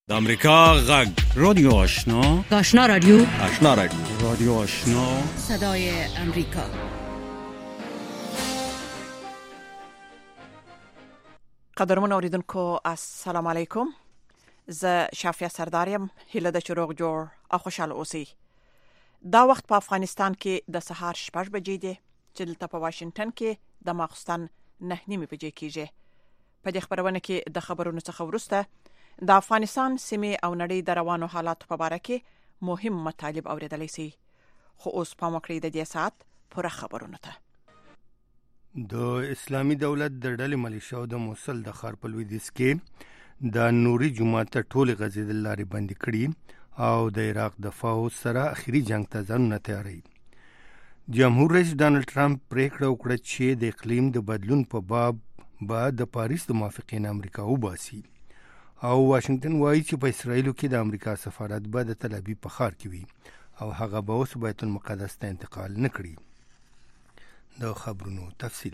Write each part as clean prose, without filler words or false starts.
د امریکا غږ رادیو آشنا آشنا رادیو رادیو آشنا صدای امریکا. قدرمن اوریدونکو السلام علیکم. زه شافیا سردارم. هیله د چروغ جوړ او خوشاله اوسئ. دا وخت په افغانستان کې د سهار 6 بجې دی چې دلته په واشنگټن کې د ماخستن 9:30 بجې کېږي. په دې خبرونه کې د خبرونو څخه وروسته د افغانستان سیمې او نړۍ د روانو حالاتو په اړه کې مهم مطالب اوریدلای شي. خو اوس په مکرې د دې سات پوره خبرونه ته. د اسلامي دولت د ډلې ملیشیا د موصل د ښار په لویدیځ کې د نوري جماعت ټولې غزیدل لارې بندي کړي او د عراق د فوج سره اخیری جنگ ته ځانونه تیاری. جمهور رئیس ډانلډ ټرمپ پریکړه وکړه چې د اقلیم د بدلون په باب به د پاریس د موافقین امریکا وباسي او واشنگټن وایي چې په اسرائیلو کې د امریکا سفارت به د تل ابیب په ښار کې وي او هغه به اوس بیت المقدس ته انتقال نه کړي. د خبرونو تفصیل.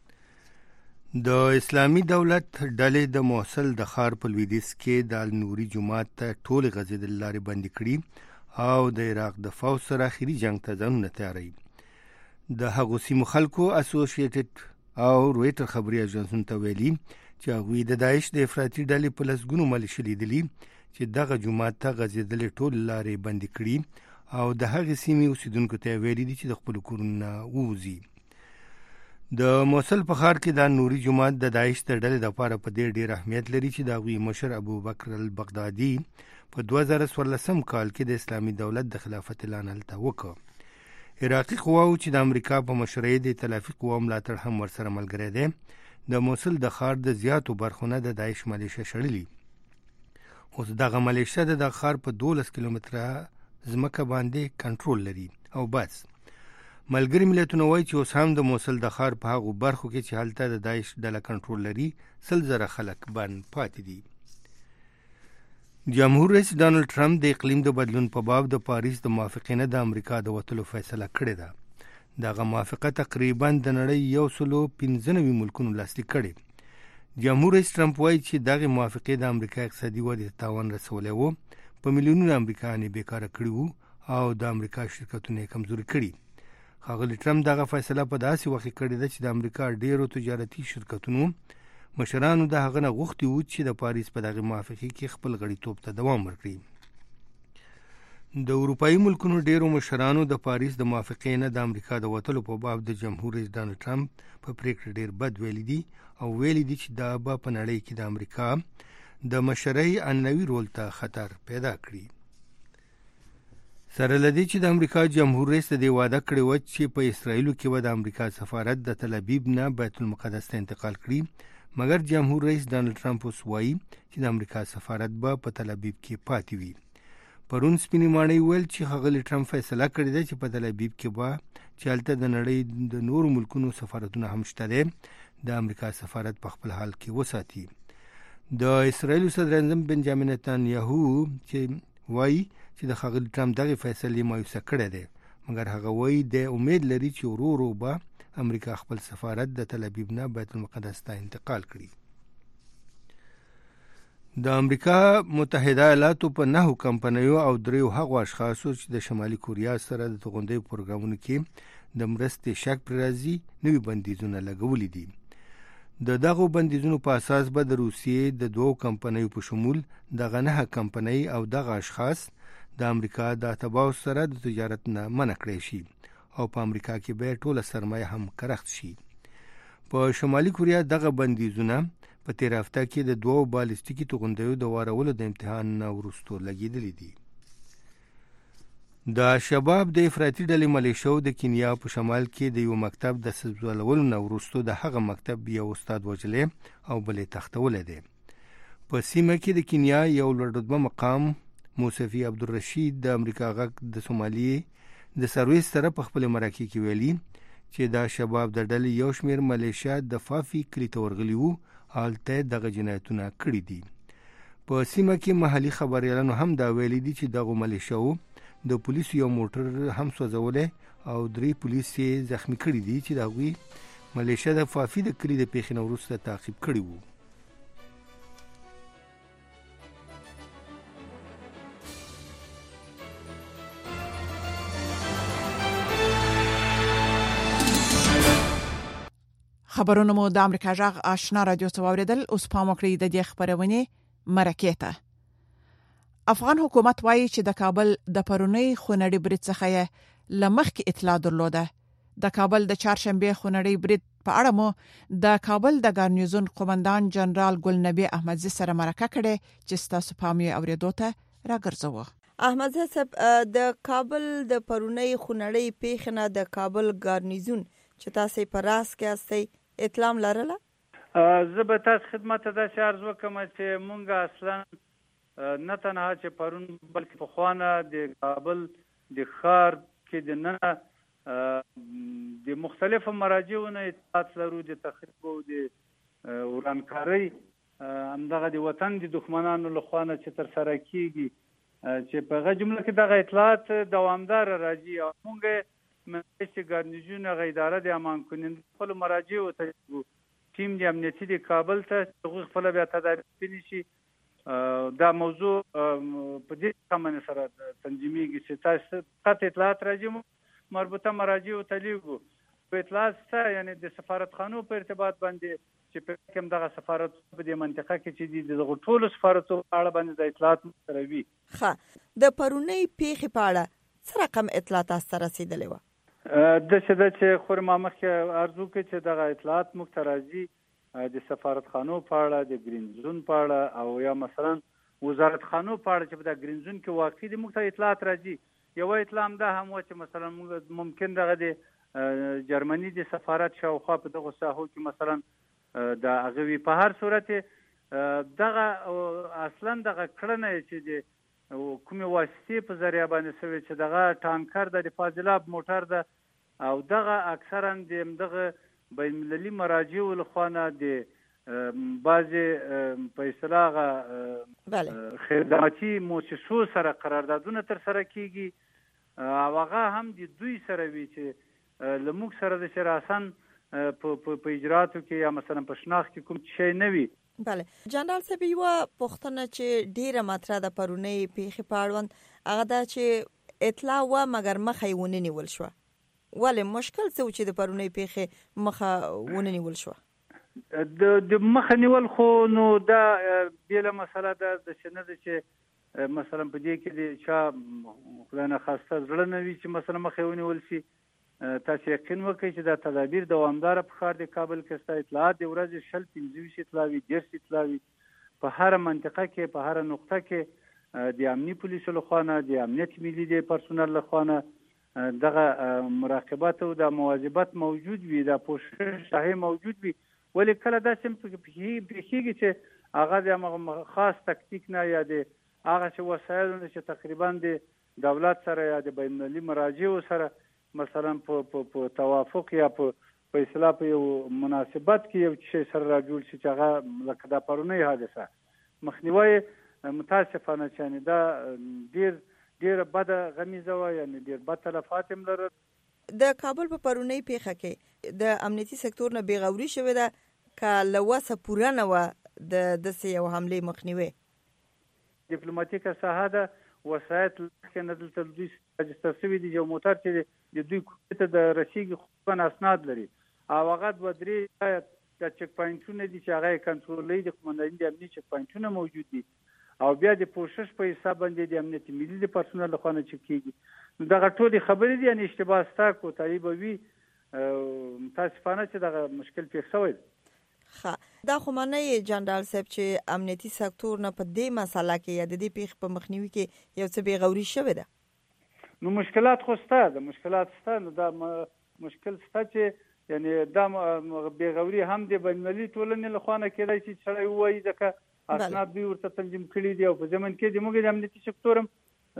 د اسلامي دولت ډلې د موصل د ښار په لویدیځ کې د النوري جماعت ته ټول غزیدل لارې بندي کړي او د عراق د فوج سره اخیری جنگ ته ځانونه تیاری. د هغو سیمو خلکو اسوسییټډ او رویټر خبري اژانسونو ته ویلي چې هغوی د داعش د افراطي ډلې په لسګونو ملیشې لیدلي چې دغه جماعت ته غځېدلې ټول لارې بندي کړي او د هغې سیمې اوسیدونکو ته ویلي دي چې د خپلو کورونو نه ووځي. د موصل په ښار کې د نوري جماعت د داعش د ډلې دپاره په دې ډېر اهمیت لري چې د هغوی مشر ابوبکر البغدادي په 2014 کال کې د اسلامي دولت د خلافت اعلان هلته وکړ. عراقي قواو چې د امریکا په مشرۍ د ائتلافي قواو ملاتړ هم ورسره ملګری دی د موصل د ښار د زیاتو برخونه د داعش ملیشه شړلي. اوس دغه ملیشه د ښار په 12 کیلومتره ځمکه باندې کنټرول لري او بس. ملګري ملتونه وایي چې اوس هم د موصل د ښار په هغو برخو کې چې هلته د داعش ډله کنټرول لري 100,000 خلک بند پاتې دي. جمهور رئیس ډانلډ ټرمپ د اقلیم د بدلون په باب د پاریس د موافقینه د امریکا د وتلو فیصله کړې ده. دغه موافقه تقریبا د نړۍ 195 ملکونو لاسلیک کړي. جمهور رئیس ټرمپ وایي چې دغه موافقه د امریکا اقتصادي ودې ته تاوان رسولی و، په میلیونونو امریکایان بیکاره کړي وو او د امریکا شرکتونه یې کمزوري کړي. ښاغلي ټرمپ دغه فیصله په داسې وخت کې کړې ده چې د امریکا ډیرو تجارتي شرکتونو مشرانو د هغه نه غوښتي وو چې د پاریس په دغه موافقه کې خپل غړیتوب ته دوام ورکړي. د اروپایي ملکونو ډیرو مشرانو د پاریس د موافقې نه د امریکا د وتلو په باب د جمهور رئیس ډانلډ ټرمپ په پریکړه ډیر بد ویلي دي او ویلي دي چې دا به په نړۍ کې د امریکا د مشرۍ عنعنوي رول ته خطر پیدا کړي. سره له دې چې د امریکا جمهور رئیس د دې وعده کړې وه چې په اسرائیلو کې به د امریکا سفارت د تل ابیب نه بیت المقدس ته انتقال کړي، مګر جمهور رئیس ډانلډ ټرمپ اوس وایي چې د امریکا سفارت به په تل ابیب کې پاتې وي. پرون سپینې ماڼۍ ویل چې ښاغلي ټرمپ فیصله کړې ده چې په تل ابیب کې به چې هلته د نړۍ د نورو ملکونو سفارتونه هم شته دی د امریکا سفارت په خپل حال کې وساتي. د اسرائیلو صدراعظم بنجامین نتانیاهو چې وایي چې د ښاغلي ټرمپ دغې فیصلې مایوسه کړی دی، مګر هغه وایي د امید لري چې ورو ورو به امریکا خپل سفارت د تل ابیب نه بیت المقدس ته انتقال کړي. د امریکا متحده ایالاتو په 9 کمپنیو او 3 هغو اشخاصو چې د شمالي کوریا سره د توغندیو پروګرامونو کې د مرستې شک پر راځي نوي بندیزونه لګولي دي. د دغو بندیزونو په اساس به د روسیې د 2 کمپنیو په شمول دغه 9 کمپنۍ او دغه اشخاص د امریکا د اتباعو سره د تجارت نه منع کړی شي او په امریکا کې به ټوله سرمایه هم کرخت شي. په شمالي کوریا دغه بندیزونه په تیر هفته کې د 2 بالستیکي توغندیو د وارولو د امتحان نه وروسته لګېدلي دي. د شباب د افراطي ډلې ملیشو د کینیا په شمال کې د یو مکتب د سوځولو نه وروسته د هغه مکتب یو استاد وژلی او بل یې تښتولی دی. په سیمه کې د کینیا یو لوړ رتبه مقام موسفي عبدالرشید د امریکا غږ د سومالي د سرویس سره په خپل مرکې کې ویلي چې دا شباب د ډلې یو شمیر ملیشیا د فافي کلي ته ورغلي وو، هلته دغه جنایتونه کړي دي. په سیمه کې محلي خبریالانو هم دا ویلي دي چې دغو ملیشیاو د پولیسو یو موټر هم سوځولی او 3 پولیس یې زخمی کړي دي چې د هغوی ملیشیا د فافي د کلي د پیښې نه وروسته تعقیب کړي وو. خبرونه مو د امریکا جغ آشنا رادیو څوریدل. اوس پام وکړئ د دې خبرونه مرکه ته. افغان حکومت وایي چې د کابل د پرونی خونړي برید څخه لمخکې اطلاع درلوده. د کابل د چهارشنبه خونړي برید په اړه مو د کابل د ګارنیزون قومندان جنرال ګلنبی احمدزی سره مرکه کړې چې تاسو پام یې اوریدو ته راګرځوه. احمدزی صاحب، د کابل د پرونی خونړي پیښنه د کابل ګارنیزون چې تاسو په راس کې استئ اطلاع لرله؟ زه به تاسو خدمت ته دا عرض وکم چې مونږ اصلا نه تنها چې پرون بلکې په خوانه د کابل د ښار کې د نه د مختلفو مراجعونو اطلاعات لرو د تخریب او د ورانکارۍ همدغه د وطن د دښمنانو له خوا نه چې ترسره کیږي چې په هغه جمله کې دغه اطلاعات دوامدار راځي او موږ منځي ګارنیزون هغه اداره د امان کننده خپل مراجعو ته ټیم د امنیتي د کابل ته هغوی خپل بیا تدابیر پلي دا موضوع په دې کمن سره تنظیمېږي چې تاسو قطع اطلاعات راځي مربوطه مراجعو ته لیږو. په اطلاعات سره یعنی د سفارتخانو په ارتباط باندې چې په کوم دغه سفارت په دې منطقه کې چې د دغه ټولو سفارتو په اړه باندې د اطلاعات سره وي. ښه، د پرونی پیښې په اړه څه رقم اطلاعات سره رسیدلې و؟ د چې خورما مخکې ارزو کې چې دغه اطلاعات موږ ته راځي د سفارتخانو په اړه، د گرین زون په اړه او یا مثلا وزارتخانو په اړه چې په د گرین زون کې واقع دي موږ ته اطلاعات راځي. یو اطلاع ده هم چې مثلا ممکن دغه د جرمني د سفارت شاوخوا په دغه ساحو کې مثلا د هغوی په هر صورت دغه اصلا دغه کړنه چې د کومې واسطې په ذریعه باندې شوی چې دغه ټانکر د فاضلاب موټر ده او دغه اکثرا د دغه بین المللي مراجعو لخوا نه د بعضې په اصطلاح خدماتي مؤسسو سره قراردادونه ترسره کیږي او هغه هم د دوی سره وي چې له موږ سره د شراسن په اجراتو کې یا مثلا په شناخت کې کوم شی نه وي. بله جنرال صاحب، یوه پوښتنه چې ډیره مطرح ده پرونی پیښې په اړوند هغه ده چې اطلاع و مګر مخه یې ونه نیول شوه. ولې مشکل څه و چې د پرونی پیښې مخه ونه نیول شوه؟ د مخه نیول خو نو دا بیله مسله ده چې نه ده چې مثلا په دې کې د چا خدای نه خواسته زړه نه وي چې مثلا مخه یې ونیول شي. تاسو یقین وکړئ چې دا تدابیر دوامداره په ښار د کابل کې ستا اطلاعات د ورځې 25 اطلاع وي، 10 اطلاع وي په هر منطقه کې، په هر نقطه کې د امني پولیسو لخوا نه، د امنیت ملي د پرسونل لخوا نه دغه مراقبت او د مواظبت موجود وي، د پوښښ صحیح موجود وي. ولې کله داسې پیښیږي چې هغه د خاص تکتیک نه یا د هغه چې وسایل چې تقریبا د دولت سره یا د بین المللي مراجعو سره مثلا په توافق یا په اصطلاح په یو مناسبت کې یو شی سره راجوړ شي چې هغه لکه دا پرونی حادثه مخنیوی متاسفانه چې دا ډېره بده غمیزه وه، یعنی ډېر بد تلفات هم لرل. د کابل په پرونی پیښه کې د امنیتي سکتور نه بېغوري شوې ده که له وسه پوره نه وه د داسې یو حملې مخنیوی؟ ډیپلوماتیکه ساحه ده، وسایط لکه نه دلته دوی رجستر شوي دي، یو موټر چې د دوی کوټې ته د رسیږي خو اسناد لري او هغه 2-3 د چک پاینټونه دي چې هغه یې کنټرولوي، د قومندانۍ د امني چک پاینټونه موجود دي او بیا د پوښښ په حساب باندې د امنیت ملي د پرسونل لخوا نه چک کیږي. دغه ټولې خبرې دي، یعنې اشتباه ستا کوتاهي به وي. متاسفانه چې دغه مشکل پیښ شوی دی. دا خو معنی جنرال صاحب چې امنیتي سکتور نه په دې مسله کې یا د دې پیښې په مخنیوي کې یو څه بېغوري شوې ده؟ نو مشکلات خو شته ده، مشکلات شته. نو دا مشکل شته چې یعنی دا بېغوري هم د بین المللي ټولنې لخوا نه کېدای شي چې سړی ووایي ځکه اسناد دوی ورته تنظیم کړي دي او په ضمن کې زموږ د امنیتي سکتور هم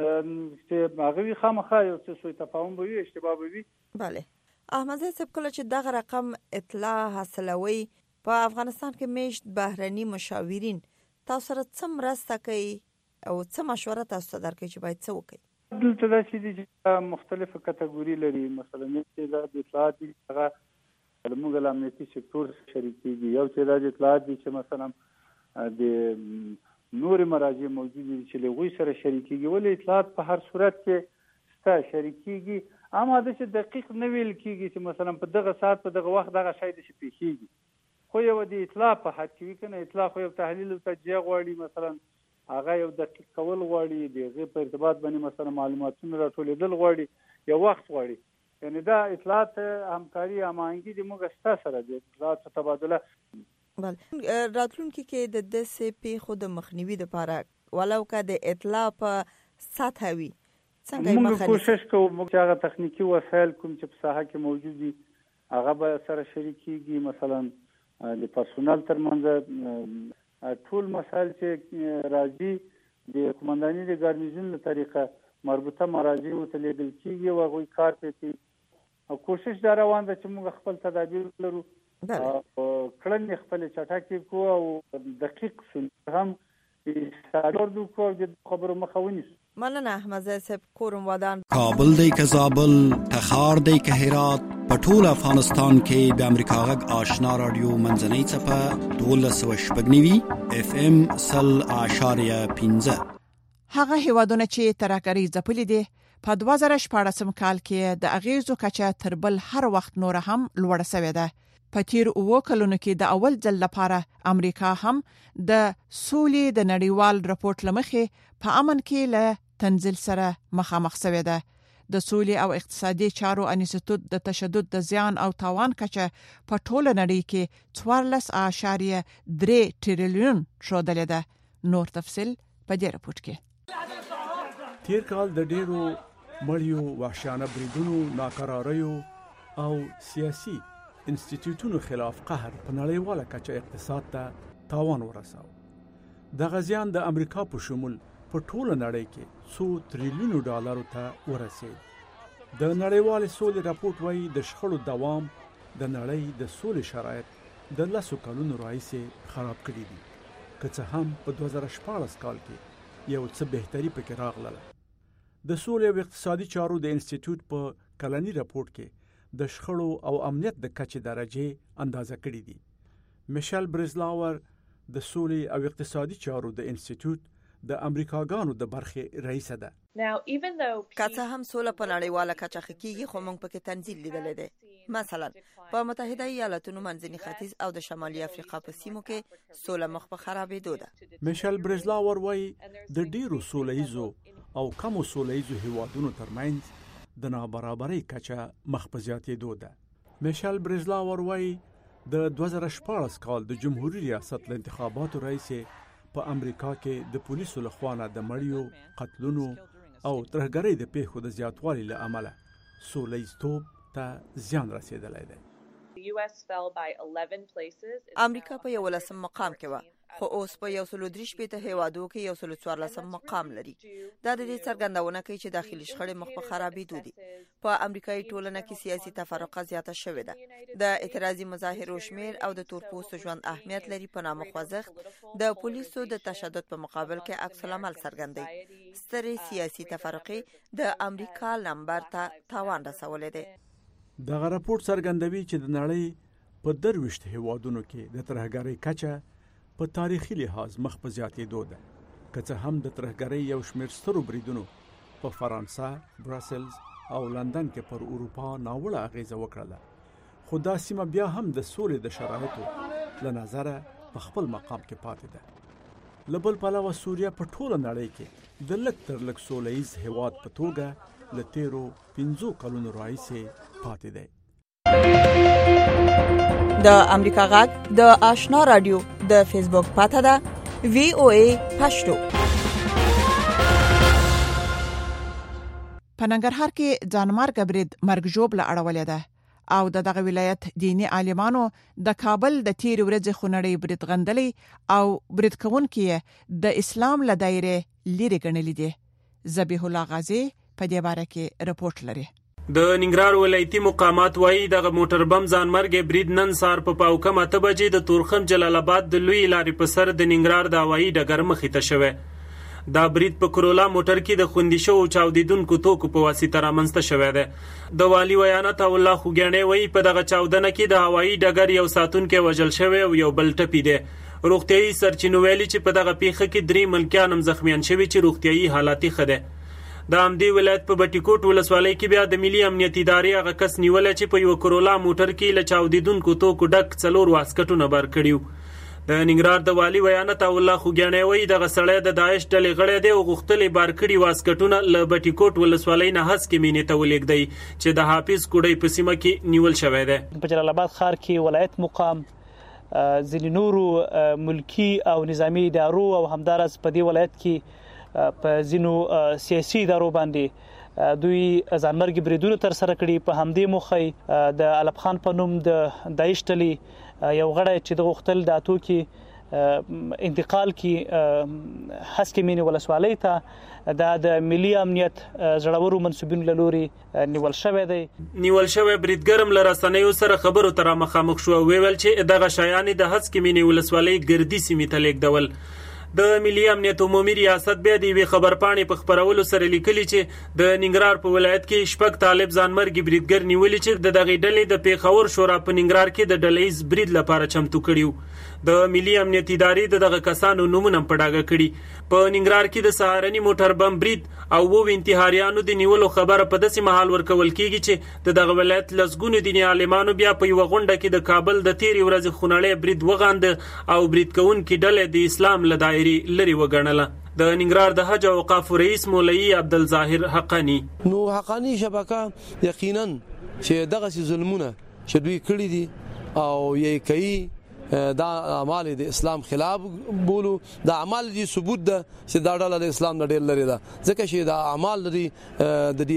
چې هغوی خامخا یو څه سوء تفاهم به وي، اشتباه به وي. بله احمدزی صاحب، کله چې دغه رقم اطلاع حاصلوي په افغانستان کې میشت بهرني مشاورین تاسو سره څه مرسته کوي او څه مشوره تاسو ته درکوي چې باید څه وکړي؟ دلته داسې دي چې مختلفه کټګوري لري. مثلا چې دا د اطلاعات دي هغه زموږ له امنیتي سکتور شریک کېږي، یو چې دا د اطلاعات دي چې مثلا د نورې مراجع موجود دي چې له هغوی سره شریک کېږي. ولې اطلاعات په هر صورت کې شته شریک کېږي، اما د چې دقیق نه ویل کیږي چې مثلا په دغه ساعت په دغه وخت دغه شی د شي پیښیږي، خو یو د اطلاع په حد کې وي کنه. اطلاع خو یو تحلیل او تجزیه غواړي، مثلا هغه یو دقیق کول غواړي، دغه په ارتباط باندې مثلا معلوماتونه راټولېدل غواړي، یو وخت غواړي. یعنی دا اطلاعات همکاري هماهنګي د موږ ستا سره د اطلاعات تبادله. بله راتلونکي کې د داسې پیښو د مخنیوي لپاره ولو که د اطلاع په سطح وي څنګه موږ کوشش کوو چې هغه تخنیکی وسایل کوم چې په ساحه کې موجود دي هغه به سره شریکېږي. مثلا د پرسونل ترمنځ ټول مسایل چې راځي د قومندانۍ د ګارنیزون له طریقه مربوطه مراجع ورته لیږل کېږي او هغوی کار پرې کوي. او کوشش دا روان ده چې موږ خپل تدابیر لرو، کړنې خپلې چټکې کوو او دقیق هم استعداد وکړو او د خبرو مخه ونیسو. مننه احمد صاحب. کورم ودان کابل دی که زابل، تخار دی که هرات، په ټول افغانستان کې د امریکا غږ آشنا رادیو منځنۍ څپه 1290 FM 0.15. هغه هیوادونه چې ترهګرۍ ځپلي دي په 2014 کال کې د اغیزو کچه تر بل هر وخت نور هم لوړه شوې ده. په تیر 2 کلونو کې د اول ځل لپاره امریکا هم د سولې د نړیوال راپورټ لمخې په امن کې له تنزل سره مخامخ شوې ده. د سولې او اقتصادي چارو انسټیټیوټ د تشدد د زیان او تاوان کچه په ټوله نړۍ کې 14.3 ټریلیون ښودلې ده. نور تفصیل په دې راپورټ کې. تیر کال د ډیرو مړیو، وحشیانه بریدونو، ناکراریو او سیاسي انسټیټیوټونو خلاف قهر په نړیواله کچه اقتصاد ته تاوان ورساو. د غزيان د امریکا په شمول په ټوله نړۍ کې 100 تریلیون ډالرو ته ورسید. د نړیوال سولې راپورټ وايي د شخړو دوام د نړۍ د سولې شرایط د 10 کلونو راهیسې خراب کړي دي، که څه هم په 2014 کال کې یو څه بهتري پکې راغله. د سولې او اقتصادي چارو د انسټیټیوټ په کلنی راپورټ کې د شخړو او امنیت د کچې درجه اندازه کړي دي. میشل برزلاور د سولې او اقتصادي چارو د انسټیټیوټ د امریکاګانو د برخې رئیس ده. که څه هم سوله په نړیواله کچه کېږي خو موږ پکې تنزیل لیدلی دی. مثلا په متحده ایالاتونو، منځني ختیځ او د شمالي افریقا په سیمو کې سوله مخ په خرابېدو ده. میشل برزلاور وایي د ډیرو سوله ییزو او کمو سوله ییزو هیوادونو ترمنځ د نابرابرۍ کچه مخ په زیاتېدو ده. میشل برزلاور وایي د 2014 کال د جمهوریت ریاست له انتخاباتو راهیسې په امریکا کې د پولیسو لخوا د مړیو، قتلونو او ترهګرۍ د پیښو د زیاتوالي له امله سوله ییزتوب ته زیان رسېدلی دی. امریکا په 11 مقام کې و، خو اوس په 133 هیوادو کې 114 مقام لري. دا د دې څرګندونه کوي چې داخلي شخړې مخ په خرابېدو دي. په امریکایي ټولنه کې سیاسي تفرقه زیاته شوې ده. د اعتراضي مظاهرو شمیر او د تورپوستو ژوند اهمیت لري په نامه خوځښت د پولیسو د تشدد په مقابل کې عکس العمل څرګندوي. سترې سیاسي تفرقې د امریکا نمبر ته تاوان رسولی دی. دغه راپورټ څرګندوي چې د نړۍ په 23 هیوادونو کې د ترهګرۍ کچه په تاریخي لحاظ مخ په زیاتېدو ده. که څه هم د ترهګرۍ یو شمېر سترو بریدونو په فرانسه، براسلز او لندن کې پر اروپا ناوړه اغیزه وکړله، خو دا سیمه بیا هم د سولې د شرایطو له نظره په خپل مقام کې پاتې ده. له بل پلوه سوریه په ټوله نړۍ کې د لږ تر لږ سوله ییز هیواد په توګه له تیرو 15 کلونو راهیسې پاتې دی. د امریکا غږ د آشنا رادیو د فیسبوک پاته ده VOA پښتو. په ننګرهار کې ځانمارګ برید مرګ ژوبله اړولې ده او دغه ولایت دینی عالمانو د کابل د تیر ورځې خونړی برید غندلې او برید کوونکي د اسلام له دایره لري ګڼلې دي. ذبیح الله غازی په دې باره کې رپورټ لري. د ننګرهار ولایتي مقامات وایي دغه موټر بم ځانمرګ برید نن سهار په پاوکم 8 بجې د تورخم جلال آباد د لوی لارې په سر د ننګرهار د هوایي ډګر مخې ته شوی. دا برید په کرولا موټر کې د خوندي شوو چاودیدونکو توکو په واسطه رامنځته شوی دی. د والی ویانت الله خوګیاڼی وایي په دغه چاودنه کې د هوایي ډګر یو ساتونکی وژل شوی او یو بل ټپي دی. روغتیايي سرچینو ویلي چې په دغه پیښه کې 3 ملکیان هم زخمیان شوي چې روغتیايي حالت ښه دی. د همدې ولایت په بټیکوټ ولسوالۍ کې بیا د ملي امنیت ادارې هغه کس نیولې چې په یو کرولا موټر کې له چاودیدونکو توکو ډک 4 واسکټونه بار کړیو. د ننګرهار د والي ویانت الله خوګیانی وایي دغه سړی د داعش ډلې غړی دی او غوښتلې بار کړي واسکټونه له بټیکوټ ولسوالۍ نه هسکې مینې ته ولېږدی چې د حافظ کوډۍ په سیمه کې نیول شوی دی. په جلال آباد ښار کې ولایت مقام ځینې نورو ملکی او نظامی ادارو او همدارس په دې ولایت کې په ځینو سیاسي ادارو باندې دوی ځانمرګي بریدونه تر سره کړي. په همدې موخه د علب خان په نوم د داعش ډلې یو غړی چې د غوښتل د اتو انتقال کی هسکې مینې ولسوالۍ ته د ملي امنیت زړورو منسوبینو له لوري نیول شوی دی. نیول شوی بریدګر هم له رسنیو سره خبرو ته مخامخ شو او ویل چې دغه شیان د هسکې مینې ولسوالۍ ګردي سیمې ته لیږدول. د ملي امنیت عمومي ریاست بیا د یوې خبرپاڼې په خپرولو سره لیکلي چې د ننګرهار په ولایت کې شپږ طالب ځانمرګي بریدګر نیولي چې د دغې ډلې د پیښور شورا په ننګرهار کې د ډلهییز برید لپاره چمتو کړي وو. د ملي امنیت ادارې دغه کسانو نومونه په ډاګه کړي. په ننګرهار کې د سهارني موټر بم برید او وو انتحاریانو د نیولو خبره په داسې مهال ورکول کیږي چې د دغه ولایت لسګونو دیني عالمانو بیا په یو غونډه کې د کابل د تیرې ورځې خونړی برید وغانده او برید کوونکي ډلې د اسلام له دایرې لري وګڼله. د ننګرهار د حج او اوقاف رئیس مولوی عبدالظاهر حقانی نو حقانی شبکه یقینا چې دغه ظلمونه چې دوی کړی دي او یې کوي دا اعمال د اسلام خلاف بولو دا اعمال دي ثبوت ده چې دا ډول د اسلام نه ډیر لري ده ځکه چې دا اعمال لري د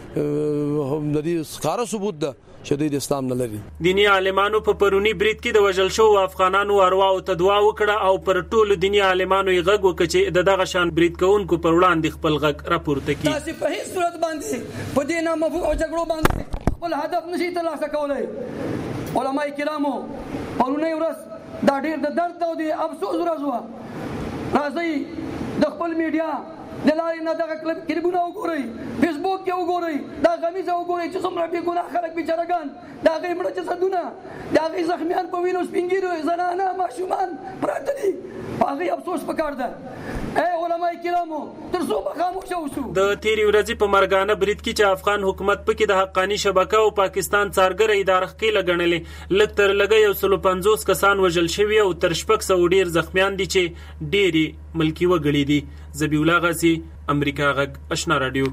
دې ښکارا ثبوت ده چې د اسلام نه لري. دینی عالمانو په پرونی برید کې د وژل شو افغانانو ارواو ته دعا وکړه او پر ټولو دینی عالمانو یې غږ وکړ چې دغه شان برید کوونکو پر وړاندې خپل غږ راپورته کړي. تاسو په هیڅ صورت باندې په دې نامه او جګړو باندې خپل هدف نشي ترلاسه کولای. علماء کرامو پرونی ورځ دا ډیر د درد او د افسوس ورځ و. راځي د خپل میډیا د لارې نه دغه کلیپونه وګورئ، فیسبوک کې وګورئ، دا غمیزه وګورئ چې څومره بې ګناه خلک بیچارهګان د هغې مړه جسدونه د هغې زخمیان په وینو سپین ږیرو زنانه ماشومان پراته دي. په هغې افسوس پکار ده. علماء کرامو تر څو به خاموشه اوسو؟ د تیرې ورځې په مرګانه برید کې چې افغان حکومت پکې د حقانی شبکه او پاکستان څارګره اداره ښکېله ګڼلې لږ تر لږه 150 کسان وژل شوي او تر 600 ډېر زخمیان دي چې ډېرې ملکي وګړي دي. ذبیح الله غازی، امریکا غږ، آشنا رادیو.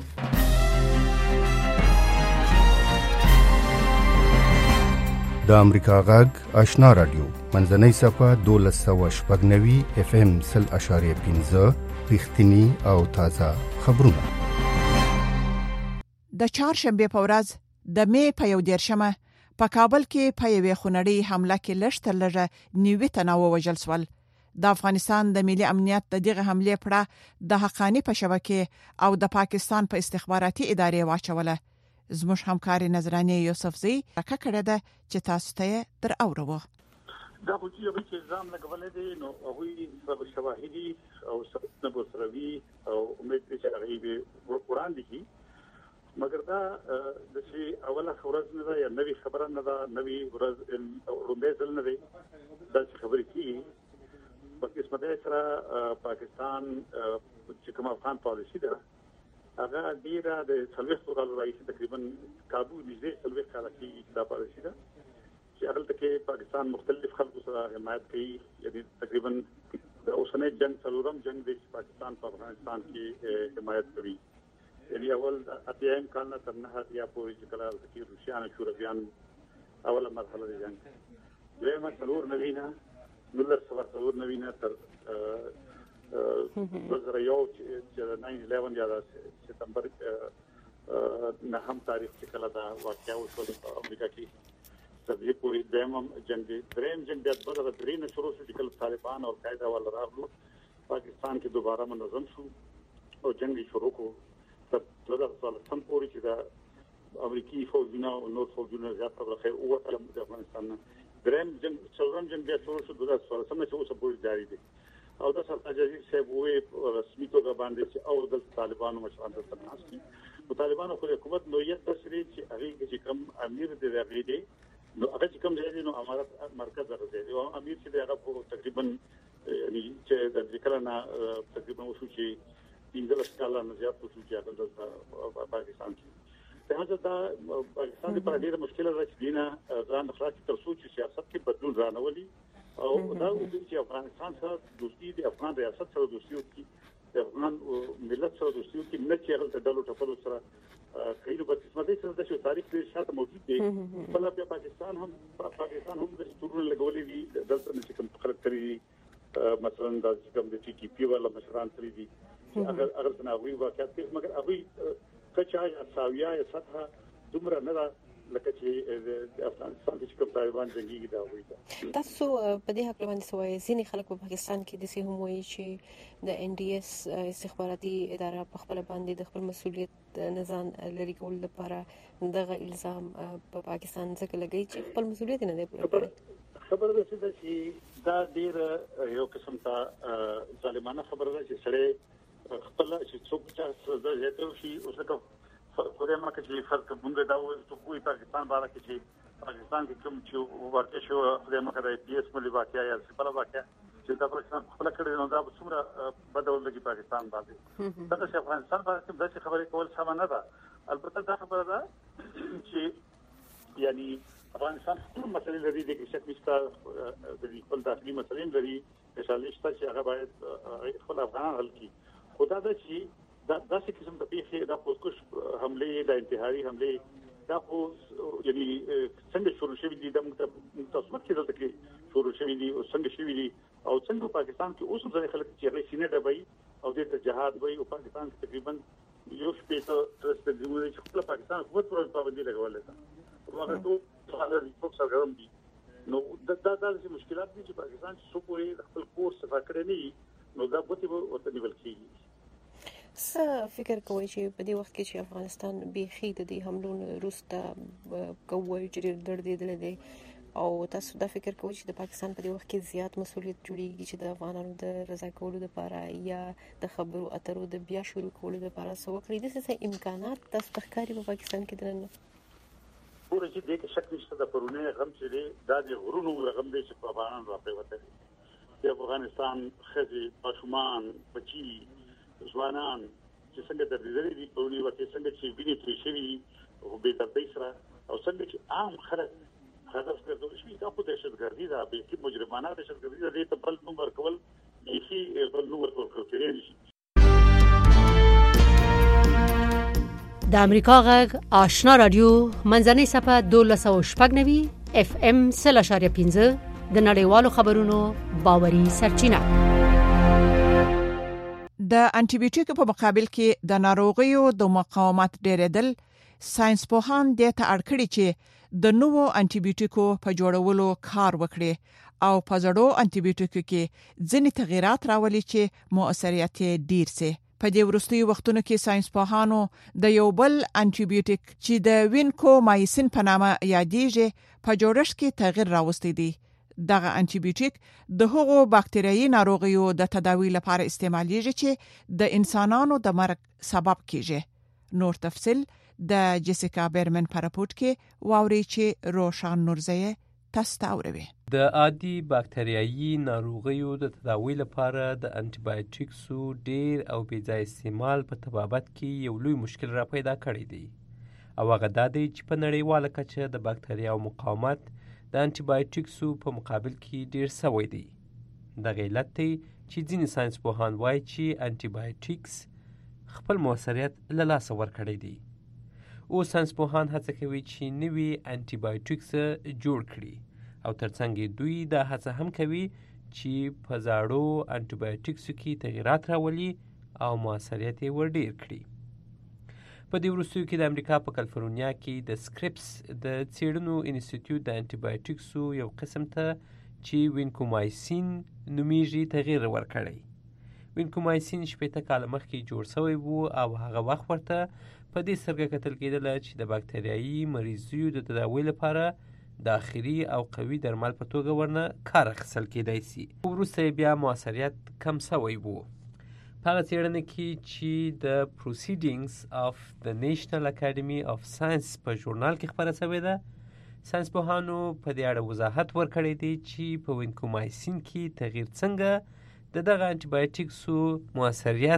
د امریکا غږ آشنا رادیو منځنۍ صفه 1290 اف ام 0.15 رښتینی او تازه خبرونه. د چهارشنبه په ورځ د می په 11مه په کابل کې په یوې خونړۍ حمله کې لږ تر لږه 90 تنه وژل شول. د افغانستان د ملي امنیت د دغه حمله پړه د حقانی په شبکه او د پاکستان په استخباراتي ادارې واچوله. زموږ همکاري نظرانه یوسفزی راکړه کړه ده چې تاسو ته در اورو. دا خو چې الزام لګولې دي نو هغه شواهدي او سبب سروي او امید چې هغه به وړاندې کی، مګر دا د شي اوله خبره نه ده یا نوې خبره نه ده، نوې ورځ رومبه ځل نه ده دا خبرې کی. په قسمت سره پاکستان چې کوم افغان پالیسي ده هغه ډیره د 40 کال راځي تقریبا کابو نږدې 40 کال کې دا پالیسي ده چې هغه کې پاکستان مختلف خلکو سره حمایت کوي. یعنی تقریبا د اوسنۍ جنگ څلورم جنگ د پاکستان په افغانستان کې حمایت کوي. یعنی اول اتیایم کال نه تر نه یا په چې کله د روسیانو شورویان اوله مرحله د جنگ دویمه څلور نوینه څلور نوینه تر 2001 چې 9/11 یا سپتمبر نه هم تاریخ چې کله دا واقعیا وشول په امریکا کې تر دې پورې دریم جنگ بیا د درې نه شروع شو چې کله طالبان او قاعده ول راغلو پاکستان کې دوباره منظم شو او جنگ شروع کو تر 2013 پورې چې دا امریکایي فوجونه او نور فوجونه زیات راغلي او د افغانستان دریم جنگ څلورم جنگ بیا شروع شو 2013 چې اوس پورې جاری دی. او د سرتاج عزیز صاحب وې رسمي توګه باندې چې او د طالبانو مشران د تناس کې طالبانو خو حکومت نوعیت تشریح چې هغه چې کم امیر دی هغه دی نو هغه چې کم دی نو امارت مرکز راځي او امیر چې هغه تقریبا یعنی چې د ذکر نه تقریبا وشو چې 15 کاله نه زیات وشو چې هغه د پاکستان کې ته دا پاکستان لپاره ډېره مشکله ده چې دینه ځان خلاص تر څو چې سیاست کې بدلون رانولي او دا چې افغانستان سره دوستي د افغان ریاست سره دوستي وکړي د افغان ملت سره دوستي وکړي نه چې هغه د ډلو ټپلو سره کایلو په قسمت سره د تاریخ کې شاته موجود دی په پاکستان هم د ستورو لګولې دي دلته چې کوم خلک کړی مثلا د کوم د ټي پی ولا مشران کړی دي اگر څنګه وي واقعیت کې مګر هغه کچا یا ساویا یا سطح دومره نه لکه چې د افغانستان چې کوم طالبان څنګه دا وایي تاسو په دې حق باندې سوای ځینې خلک په پاکستان کې د سي هم وایي چې د ان ډي اس استخباراتي اداره په خپل باندې د خپل مسولیت نزان لري کول لپاره دغه الزام په پاکستان څخه لګی چې خپل مسولیت نه دی پوره کړی خبره ده چې دا ډیر یو قسم ته ظالمانه خبره ده چې سره خپل چې څوک چې زړه شي اوسه خوري ما کې فرق مونږ دا وایو چې کوی پاکستان باندې چې پاکستان کې کوم چې ورته شو خوري ما کې د پی اس ملي واقعیا یا سپلا واقعیا چې دا پاکستان خپل کړي نو دا څومره بدول لګي پاکستان باندې دا چې افغانستان باندې د خبرې کول سم نه ده البته دا خبره ده چې یعنی افغانستان ټول مسلې لري د شک نشته د خپل داخلي مسلې لري مثال شته چې هغه باید خپل افغان حل کړي خدا دا چې دا څه قسم د پیښې د پوسکوش حمله د انتحاري حمله دا خو یعنی څنګه شروع شوې دي د متصمت کې دلته کې شروع شوې دي او څنګه شوې دي او څنګه پاکستان کې اوس ځای خلک چې هغه سینې ډبای او د جهاد وای او پاکستان کې تقریبا یو شپه ته تر دې چې خپل پاکستان حکومت پر پابندي لګولې ده هغه ټول هغه ریپورت سره دي نو دا مشکلات دي چې پاکستان څو پورې خپل کورس صفا کړی نه نو دا به ورته نیول کیږي څه فکر کوئ چې په دې وخت کې چې افغانستان بيخي د دې حملو وروسته کوي چې دردېدل دي او تاسو دا فکر کوئ چې د پاکستان په دې وخت کې زیات مسولیت جوړیږي چې د افغانانو د رضا کولو لپاره یا د خبرو اترو د بیا شروع کولو لپاره څه وکړي د څه امکانات تاسو تخکاری په پاکستان کې درنه پوره چې د شک نشته د پرونه غم چې د غرونو غم دي چې په افغانانو راپېوته دي د افغانستان خزي پښمان بچي ځوانان چې څنګه د دې دي په نیو کې څنګه چې ویني ترې شي او به د دې سره او څنګه چې عام خلک هدف ګرځول شي دا خو دهشتګردي ده به کې مجرمانه دهشتګردي ده دې ته بل نمبر کول شي بل نمبر ورکول شي د امریکا غږ آشنا رادیو منځنۍ صفه 1290 اف ام 0.15 د نړیوالو خبرونو باوري سرچینه د انټي بیوټیک په مقابل کې د ناروغیو د مقاومت ډېرېدل ساينس پوهان د ته اړکړي چې د نوو انټي بیوټیکو په جوړولو کار وکړي او په زړو انټي بیوټیکو کې ځینې تغیرات راولي چې مؤثریت ډیر سي په دې وروستي وختونو کې ساينس پوهانو د یو بل انټي بیوټیک چې د وینکومایسین په نامه یادېږي په جوړښت کې تغیر راوستي دي دغه انټي بیوټیک د هغو باکتریایي ناروغیو د تداوی لپاره استعمالېږي چې د انسانانو د مرګ سبب کیږي نور تفصيل د جیسیکا بیرمن په راپورټ کې واوري چې روشان نورزی تاسو ته اوروي د عادي باکتریایي ناروغیو د تداوی لپاره د انټي بایوټیکسو ډیر او بې ځای استعمال په طبابت کې یو لوی مشکل را پیدا کړی دی او هغه دا دی چې په نړیواله کچه د باکتریاو مقاومت د انټي بایوټیکسو په مقابل کې ډیر سوی دی د غیلت دی چې ځینې ساينس پوهان وایي چې انټي بایوټیکس خپل موثریت له لاسه ورکړی دی او ساينس پوهان هڅه کوي چې نوي انټي بایوټیکس جوړ کړي او ترڅنګ دوی دا هڅه هم کوي چې په زاړو انټي بایوټیکسو کې تغیرات راولي او موثریت یې ور ډیر کړي په دې وروستیو کې د امریکا په کالیفورنیا کې د سکریپس د څېړنو انسټیټیوټ د انټي بایوټیکسو یو قسم ته چې وینکومایسین نومیږي تغیر ورکړی وینکومایسین 18 کال مخکې جوړ شوی وو او هغه وخت ورته په دې سترګه کتل کېدل چې د باکتریایي مریضیو د تداوی لپاره د اخري او قوي درمل په توګه ورنه کار اخیستل کېدای شي وروسته بیا موثریت کم شوی وو په هغه څېړنه کې چې د پروسیډینګز اف د نیشنل اکیډمي اف ساينس په ژورنال کې خپره شوې ده ساينس پوهانو په دې اړه وضاحت ورکړی دی چې په وینکومایسین کې تغییر څنګه دغه انټي بایوټیکسو موثریت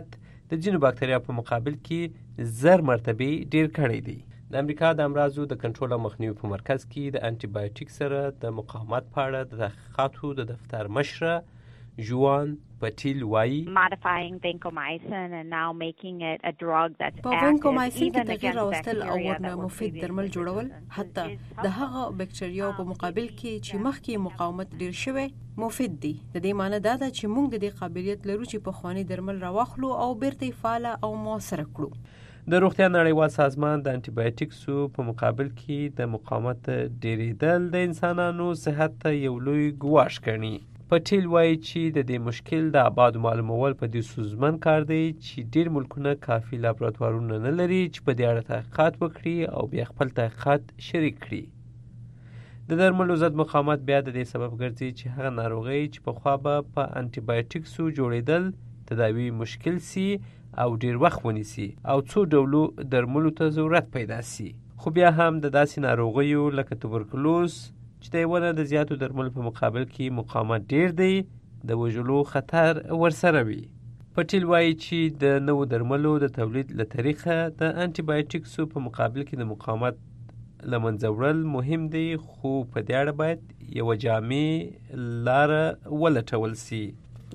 د ځینو باکتریا په مقابل کې زر مرتبه ډیر کړی دی. د امریکا د امراضو د کنټرول او مخنیوي په مرکز کې د انټي بایوټیک سره د مقاومت په اړه د تحقیقاتو د دفتر مشره جوان پټیل وایي modifying vancomycin and now making it a drug that's په vancomycin کې تغییر راوستل او ورنه مفید درمل جوړول حتی د هغه بکټریاو په مقابل کې چې مخکې مقاومت ډیر شوی مفید دي. د دې معنی دا ده چې موږ د دې قابلیت لرو چې په خواني درمل راوخلو او بیرته فعال او موثر کړو. د روغتیا نړیوال سازمان د انټي بایوټیکسو په مقابل کې د مقاومت ډیریدل د انسانانو صحت ته یو لوی ګواښ ګڼي. پټیل وایي چې د دې مشکل د آبادو معلومول په دې سوزمن کار دی چې ډیر ملکونه کافي لابراتوارونه نه لري چې په دې اړه تحقیقات وکړي او بیا خپل تحقیقات شریک کړي. د درملو ضد مقاومت بیا د دې سبب ګرځي چې هغه ناروغۍ چې پخوا به په انټي بایوټیکسو جوړېدل تداوی مشکل سي او ډیر وخت ونیسي او څو ډولو درملو ته ضرورت پیدا سي. خو بیا هم د داسې ناروغیو لکه توبرکلوز چې د ونه د زیاتو درملو په مقابل کې مقاومت ډیر دی د وژلو خطر ورسره وي. پټیل وایي چې د نوو درملو د تولید له طریقه د انټي بایوټیکسو په مقابل کې د مقاومت له منځه وړل مهم دی، خو په دې اړه باید یوه جامع لاره ولټول سي.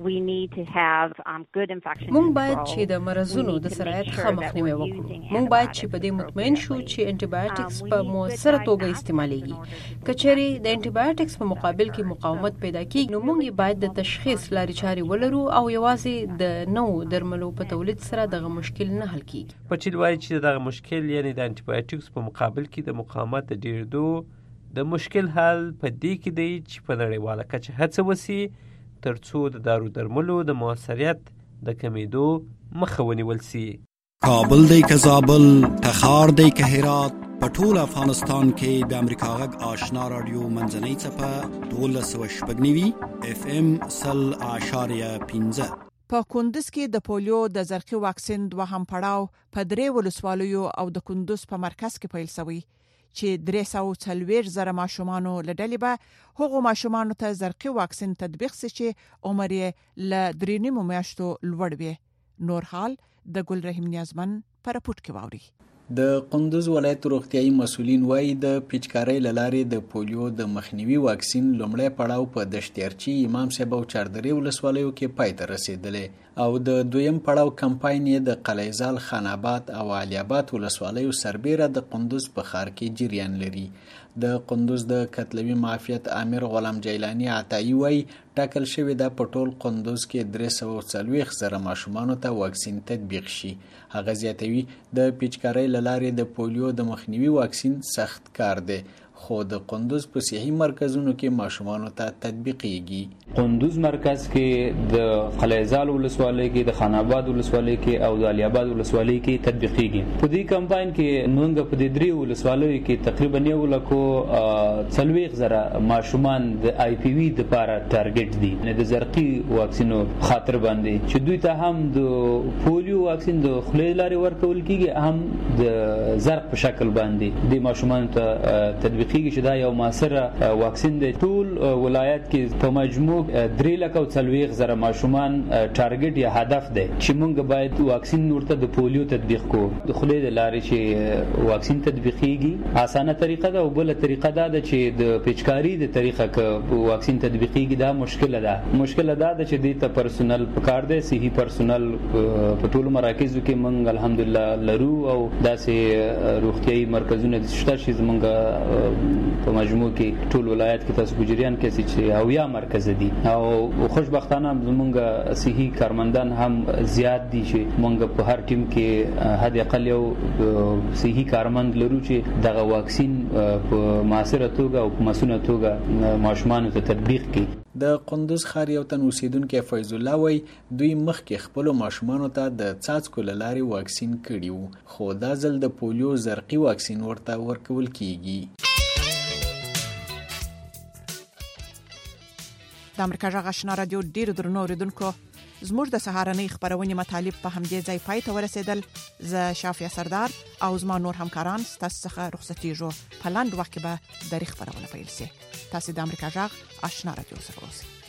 مونږ باید چې د مرزونو د سرایت ښه مخنیوي وکړو. مونږ باید چې په دې مطمئن شو چې انټي بایوټکس په موثره توګه استعمالېږي. کچېرې د انټي بایوټکس په مقابل کې مقاومت پیدا کیږي نو مونږ باید د تشخیص لارې چارې ولرو او یوازې د نوو درملو په تولید سره دغه مشکل نه حل کیږي. پټیل وایي چې دغه مشکل یعنی د انټي بایوټکس په مقابل کې د مقاومت د ډیرېدو د مشکل حل په دې کې دی چې په نړیواله کچه هڅه وسي ترڅو د دارو درملو د موثریت د کمیدو مخه ونیول سي. کابل دی که زابل، تخار دی که هرات، په ټول افغانستان کې د امریکا غږ آشنا رادیو منځنۍ څپه 1290 FM 0.15. په کندز کې د پولیو د زرقي واکسین دوهم پړاو په 3 ولسوالیو او د کندز په مرکز کې پیل شوی چې 340,000 ماشومانو لډلې به هغو ماشومانو ته زرقي واکسین تطبیق سي چې عمر یې ل 3.5 میاشتو لوړ وي. نور حال د ګل رحیم نیازمن پر پټ کې واوري. د کندز ولایت روغتيایي مسؤلین وایي د پیچکارۍ لارې د پولیو د مخنیوي واکسین لومړی پړاو په دشتیارچی امام صاحب او چاردرې ولسوالیو کې پای ته رسیدلې او د دویم پړاو کمپاین یې د قلیزال، خان آباد او علي آباد ولسوالیو سربیره د کندز په ښار کې جریان لري. د کندز د کتلوي معافیت امیر غلام جیلانی عطایی وایي ټاکل شوی د پټول کندز کې 340,000 ماشومانو ته واکسین تطبیق شي. هغه زیاتوي د پیچکارۍ لارې د پولیو د مخنیوي واکسین سخت کار دی خو د کندز په صحي مرکزونو کې ماشومانو ته تطبیقېږي. کندز مرکز کې د قلیزال ولسوالۍ کې، د خان آباد ولسوالۍ کې او د علي آباد ولسوالۍ کې تطبیقېږي. په دې کمپاین کې موږ په دې درې ولسوالیو کې تقریبا 140,000 ماشومان د آی پی وی د لپاره ټارګټ دي د زرقي واکسینو خاطر باندې چې دوی ته هم د پولیو واکسین د خولې لارې ورکول کیږي، هم د زرق په شکل باندې د ماشومان ته تطبیق کیږي چې دا یو موثره واکسین دی. ټول ولایت کې په مجموع 340,000 ماشومان ټارګټ یا هدف دی چې موږ باید واکسین ورته د پولیو تطبیق کو. د خولې د لارې چې واکسین تطبیقېږي اسانه طریقه ده او بل طریقه ده چې د پیچکاری د طریقه ک واکسین تطبیقېږي. دا مشکل ده چې د ته پرسونل پکار دی، صحي پرسونل په ټولو مراکزو کې موږ الحمدلله لرو او داسې روغتيایي مرکزونه شته چې موږ په مجموع کې ټول ولایت کې تاسو ګجریان کې چې او یا مرکز دي او خوشبختانه زمونږ صحي کارمندان هم زیات دي چې مونږ په هر ټیم کې حد اقل یو صحي کارمند لرو چې دغه واکسین په معاصره توګه او په مسونه توګه ماشومان ته تطبیق کړي. د کندز ښار یو تن اوسیدونکو فیض الله وای دوی مخکې خپل ماشومانو ته د څاڅکو لارې واکسین کړیو خو دا ځل د پولیو زرقي واکسین ورته ورکول کیږي. د امریکا غږ آشنا رادیو ډیر درنو اوریدونکو زموږ د سهارنۍ خبرونه مطالب په همدې ځای پای ته ورسېدل. زه شافیا سردار او زما نور همکاران ستاسو څخه رخصتېږو. په لاندې وخت کې به د خبرونه پیل شي. تاسو د امریکا غږ آشنا رادیو سره اوسئ.